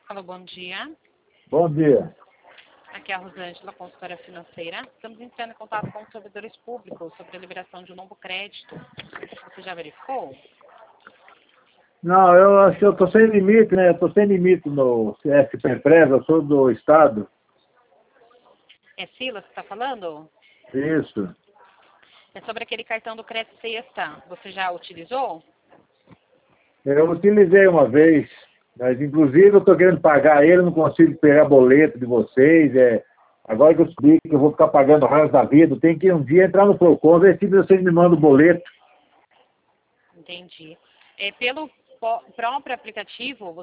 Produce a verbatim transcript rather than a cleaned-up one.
Alô, bom dia. Bom dia. Aqui é a Rosângela, consultora financeira. Estamos entrando em contato com os servidores públicos sobre a liberação de um novo crédito. Você já verificou? Não, eu acho que eu estou sem limite, né? Eu estou sem limite no C S P Empresa, eu sou do Estado. É Silas que está falando? Isso. É sobre aquele cartão do Crédito Sexta. Você já utilizou? Eu utilizei uma vez, mas inclusive eu estou querendo pagar ele, não consigo pegar boleto de vocês. É, agora que eu explico que eu vou ficar pagando o resto da vida, tem que um dia entrar no Procon, ver se vocês me mandam o boleto. Entendi. É, pelo po- próprio aplicativo,